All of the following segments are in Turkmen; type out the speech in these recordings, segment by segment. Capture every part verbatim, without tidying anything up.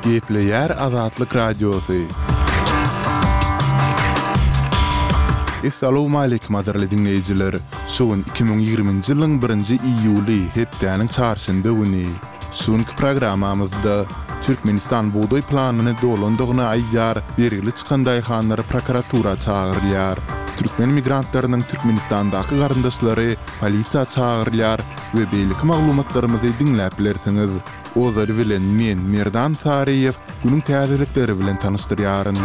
Gepleyer Azatlyk Radiosu. Assalamu alaykum adarly dinleyijiler. Şuň iki bin ýigrimiji ýylyň birinji iýuly hepdeniň çarşymby güni. Şuňky programamyzda Türkmenistan buğday planyny dolandygyny aýdýar, bergili çykan daýhanlary prokuratura çagyrylýar. Türkmen migrantlarynyň Türkmenistandaky garyndaşlary polisiýa çagyrylýar we beýlik maglumatlarymyzy dinläp bilersiňiz. Ozary bilen men Merdan Sariýew günüň täzelikleri bilen tanışdyrýaryn.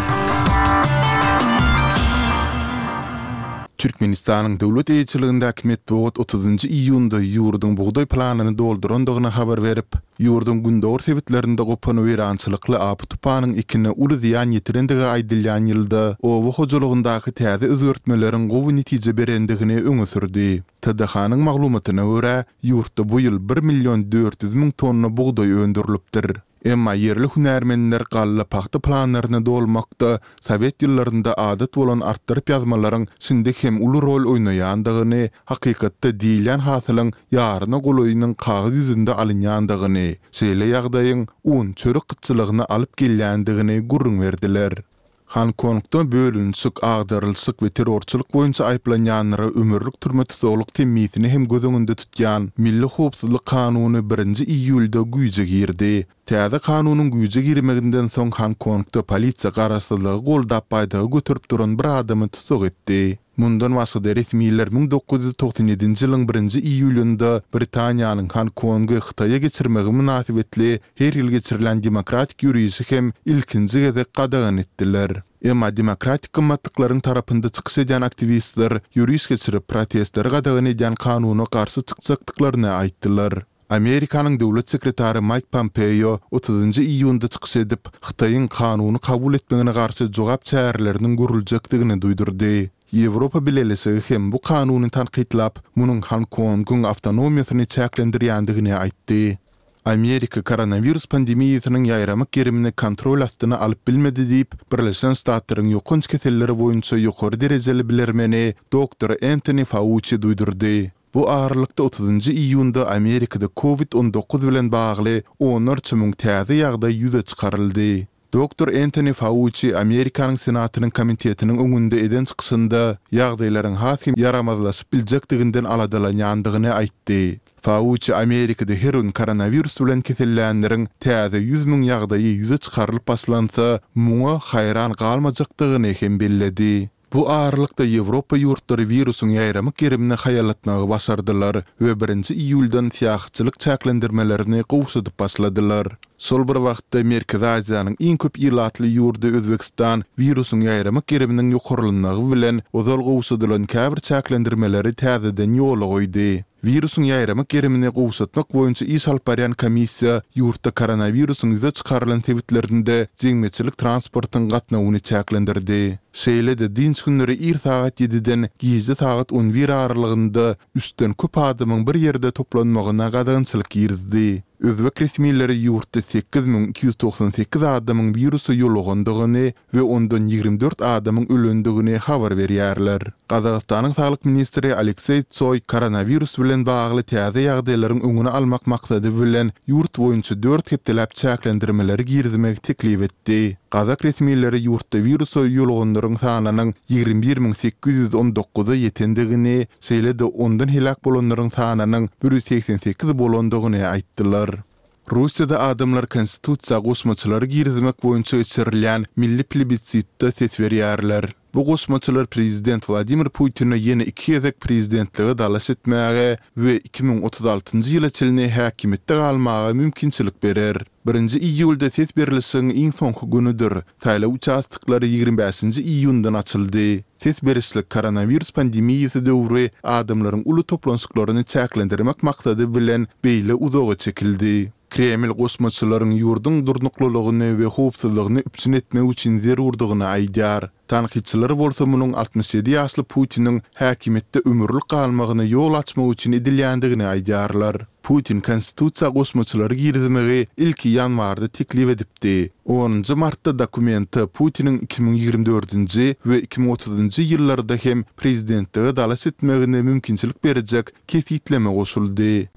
Türkmenistanyň döwlet eýçiliginde häkimet bugün otuzynjy iýunda ýurduň buğday planyny doldurandygyny habar berip, ýurduň gündor sebitlerinde gopan weýrançylykly apy tupanyň ikine uly ziýan ýetirendigi aýdylýan ýylda owa hojalygyndaky täze özgertmeleriň gowy netije berendigini öňe sürdi. T D H-nyň maglumatyna görä, ýurtda bu ýyl bir million dört yüz miň tonna buğday öndürilipdir. Emma yerli hünärmenler galla paxta planlaryny dolmakda Sowet ýyllarynda adat bolan artdyryp ýazmalaryň şinde hem uly rol oýnaýandygyny, hakykatda diýilen hasylyň ýaryna golaýynyň kagyz ýüzünde alynýandygyny, şeýle ýagdaýyň un çörek gytçylygyna alyp gelýändigini gurrun berdiler. Honkongda bölünçük, agdarylsyk we terrorçylyk boýunça aýplanýanlara ömürlük türme tutukluk temmitini hem göz öňünde tutýan Milli Howpsuzlyk kanuny birinji iýulda güýje girdi. Täze kanunyň güýje girmeginden soň Honkongda polisiýa garaşdyrlygy goldap paýdaga götürüp duran bir adamy tutuk etdi. Mundan başga resmiýetler bin dokuz yüz toksan ýedinji ýylyň birinji iýulynda Britaniýanyň Hongkongy Hytaýa geçirmegi münasibetli her ýyl geçirilen demokratik ýürüýüşi hem ilkinji gezek gadagan etdiler. Emma demokratik gymmatlyklaryň tarapynda çykyş edýän aktivistler ýürüýüş geçirip protestleri gadagan edýän kanuny garşy çykjakdyklaryny aýtdylar. Amerikanyň döwlet sekretary Mike Pompeo otuzynjy iýunda çykyş edip, Hytaýyň kanuny kabul etmegine garşy jogap çäreleriniň görüljakdygyny duýdurdy. Ýewropa bilelisi hem bu kanuny tanqidlap, munyň Hongkongyň awtonomiýasyny çäklendirýändigini aýtdy. Amerika koronavirus pandemiýasynyň ýaýramak gerimini kontrol astyna alyp bilmedi diýip, Birleşen Ştatlaryň ýokunç keselleri boýunça ýokary derejeli bilermeni doktor Anthony Fauci duýdurdy. Bu ağırlıkta otuzynjy iýunda Amerikada covid on dokuz bilen bagly on üç miň täze ýagdaý ýüze çykaryldy. doktor Anthony Fauci Amerikanyň Senatynyň komitetiniň öňünde eden çykyşynda ýagdaýlaryň hasym yaramazlaşyp biljekdiginden aladylanýandygyny aýtdy. Fauci Amerikada her gün koronavirus bilen kesellänleriň täze yüz miň ýagdaýy ýüze çykarylyp başlansa, muňa haýran galmajakdygyny hem belledi. Bu ağırlıkta Ýewropa ýurtları virusun ýaýramak gerimini haýalatmagy başardylar we birinji iýuldan syýahatçylyk çäklendirmelerini gowşadyp başladylar. Sol bir wagtda Merkezi Aziýanyň iň köp ýylatly ýurdy Özbekistan virusun ýaýramak geriminiň ýokarlylygy bilen ozal gowşadylan käbir çäklendirmeleri täzeden ýola goýdy. Virusun ýaýramak gerimini gowşatmak boýunça iş alyp barýan komissiýa ýurtda koronavirusyň ýüze çykarylan sebitlerinde jeňmeçilik transportyň gatnawyny çäklendirdi. Şeýle de dinç günleri ir saat ýediden gije saat on bir aralygynda üstten köp adamyň bir ýerde toplanmagyna gadançylyk girdi. Özbek resmiýetleri ýurtda sekiz miň iki yüz toksan sekiz adamyň virusy ýolagandygyny we ondan ýigrimde dört adamyň ölendigini habar berýärler. Gazagystanyň saglyk ministri Aleksey Tsoy koronavirus bilen bagly täze ýagdaýlaryň öňüne almak maksady bilen ýurt boýunça dört hepdelap çäklendirmeleri girdimek teklip etdi. Gazak resmiýetleri ýurtda virusy ýolaganlaryň sanynyň ýigrimde bir miň sekiz yüz on dokuza ýetendigini, şeýle de ondan helak bolanlaryň sanynyň bir yüz seksen sekiz bolandygyny aýtdylar. Russiýada adamlar konstitusiýa goşmaçylary girdimek boýunça geçirilýän milli plebisitde ses berýärler. Bu goşmaçylar prezident Vladimir Putin'e ýene iki ýezek prezidentligi dalaş etmäge we iki bin otuz altynjy ýyla çylny häkimetde galmaga mümkinçilik berer. birinji iýulda ses berilişiň iň soňky günüdür. Saýlaw uçastyklary ýigrimde beşinji iýundan açyldy. Ses berişlik koronavirus pandemiýasy döwri adamlaryň uly toplanşyklaryny çäklendirmek maksady bilen beýle uzaga çekildi. Kreml goşmaçylaryň ýurduň durnuklylygyny we howpsuzlygyny üpsün etmek üçin zerurdygyny aýdýar. Tanqidçiler bolsa munyň altmış ýedi ýaşly Putiniň häkimetde ömürlük galmagyny ýol açmak üçin edilýändigini aýdýarlar. Putin konstitusiýa goşmaçylary girdimegi ilki ýanwarda teklip edipdi. onunjy martda dokumenti Putiniň iki bin ýigrimde dördünji we iki bin otuzynjy ýyllarda hem prezidentligi dalaş etmegine mümkinçilik berjek kefitleme goşuldy.